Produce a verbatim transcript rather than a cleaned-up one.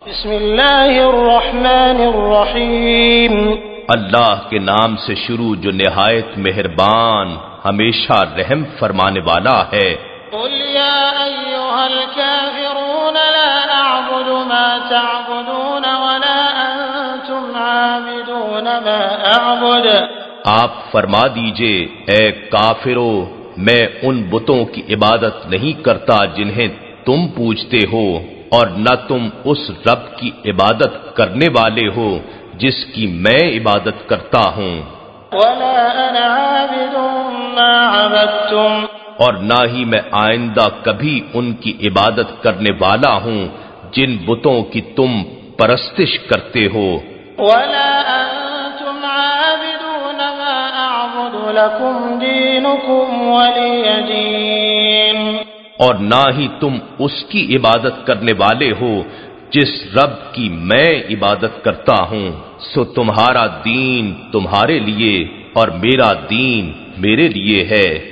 بسم اللہ الرحمن الرحیم اللہ کے نام سے شروع جو نہایت مہربان ہمیشہ رحم فرمانے والا ہے۔ قل یا ایھا الکافرون لا اعبد ما تعبدون ولا انتم عابدون ما اعبد۔ آپ فرما دیجئے اے کافرو، میں ان بتوں کی عبادت نہیں کرتا جنہیں تم پوجتے ہو، اور نہ تم اس رب کی عبادت کرنے والے ہو جس کی میں عبادت کرتا ہوں، ولا انا عابد ما عبدتم، اور نہ ہی میں آئندہ کبھی ان کی عبادت کرنے والا ہوں جن بتوں کی تم پرستش کرتے ہو، ولا انتم عابدون ما اعبد لكم دينكم ولي دين۔ اور نہ ہی تم اس کی عبادت کرنے والے ہو جس رب کی میں عبادت کرتا ہوں، سو تمہارا دین تمہارے لیے اور میرا دین میرے لیے ہے۔